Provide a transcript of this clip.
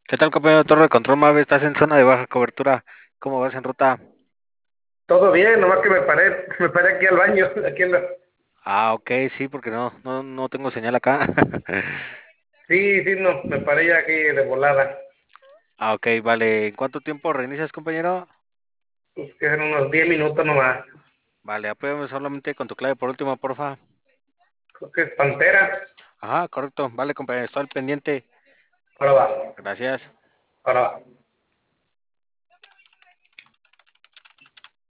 ¿Qué tal, compañero de Torre de Control Mave? Estás en zona de baja cobertura. ¿Cómo vas en ruta? Todo bien, nomás que me paré aquí al baño, aquí en la... Ok, sí, porque no tengo señal acá. Sí, sí, no, me paré ya aquí de volada. Ok, vale. ¿En cuánto tiempo reinicias, compañero? Pues que eran unos 10 minutos nomás. Vale, apóyame solamente con tu clave por último, porfa. Creo que es Pantera. Ajá, correcto. Vale, compañero, estoy al pendiente. Ahora va, Gracias. ahora va.